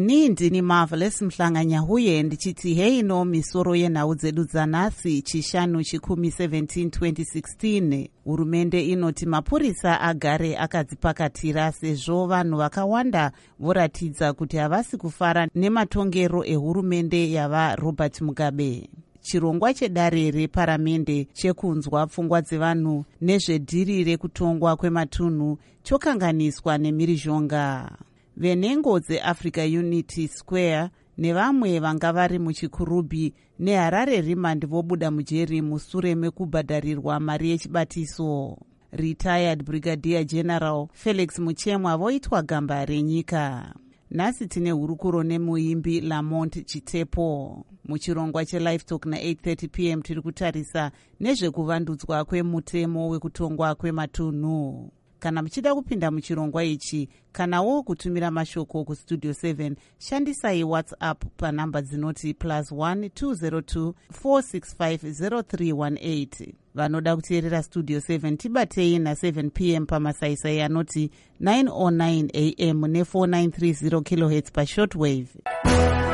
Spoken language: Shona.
ini ndini Marvelous Mhlanganyahuye ndichiti heino misoro yenhau dzedu dzanhasi chishanu chikumi 17-2016. Hurumende inoti mapurisa agare akadzipakatira sezvo vanhu vakawanda voratidza kuti havasi kufara nematongero ehurumende yava Robert Mugabe. Chirongwa chedare reparamende chekunzwa pfungwa dzevanhu nezvedhiri rekutongwa kwematunhu chokanganiswa nemhirizhonga. Venengo dzeAfrica Unity Square nevamwe vanga vari muchikurubhi neHarare Remand vobuda mujeri musure mekubhadharirwa mari yechibatiso. Retired Brigadier General Felix Muchemwa voitwa gamba renyika. Nhasi tine hurukuro nemuimbi Lamont Chitepo. Muchirongwa cheLive Talk na8:30 p.m. tiri kutarisa nezvekuvandudzwa kwemutemo wekutongwa kwematunhu. Kana muchida kupinda muchirongwa ichi, kanawo kutumira mashoko kustudio 7, shandisai WhatsApp panamba dzinoti +1 202 465 0318. Vanoda kuteerera studio 7 tibatei na7 p.m. pamasaisai anoti 909 AM ne 4930 kHz pa shortwave.